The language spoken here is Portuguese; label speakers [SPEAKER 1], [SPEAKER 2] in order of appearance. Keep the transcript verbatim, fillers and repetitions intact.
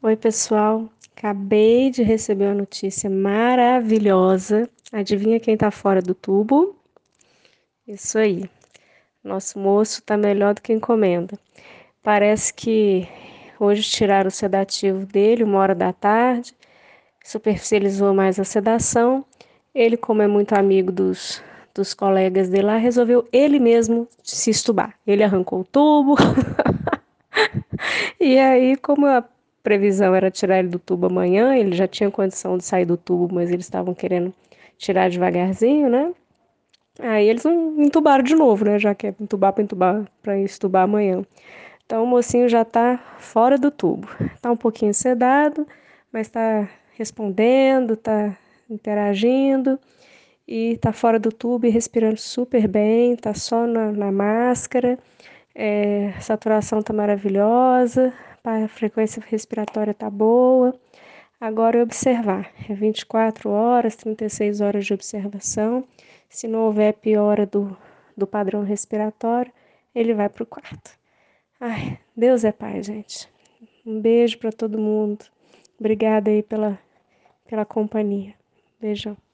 [SPEAKER 1] Oi, pessoal. Acabei de receber uma notícia maravilhosa. Adivinha quem tá fora do tubo? Isso aí. Nosso moço tá melhor do que encomenda. Parece que hoje tiraram o sedativo dele, uma hora da tarde, superficializou mais a sedação. Ele, como é muito amigo dos, dos colegas dele lá, resolveu ele mesmo se estubar. Ele arrancou o tubo. E aí, como a previsão era tirar ele do tubo amanhã, ele já tinha condição de sair do tubo, mas eles estavam querendo tirar devagarzinho, né? Aí eles não entubaram de novo, né? Já que é entubar para entubar, para estubar amanhã. Então o mocinho já tá fora do tubo. Tá um pouquinho sedado, mas tá respondendo, tá interagindo e tá fora do tubo e respirando super bem, tá só na, na máscara. É, a saturação tá maravilhosa, a frequência respiratória tá boa. Agora é observar. É vinte e quatro horas, trinta e seis horas de observação. Se não houver piora do, do padrão respiratório, ele vai para o quarto. Ai, Deus é pai, gente. Um beijo para todo mundo. Obrigada aí pela, pela companhia. Beijão.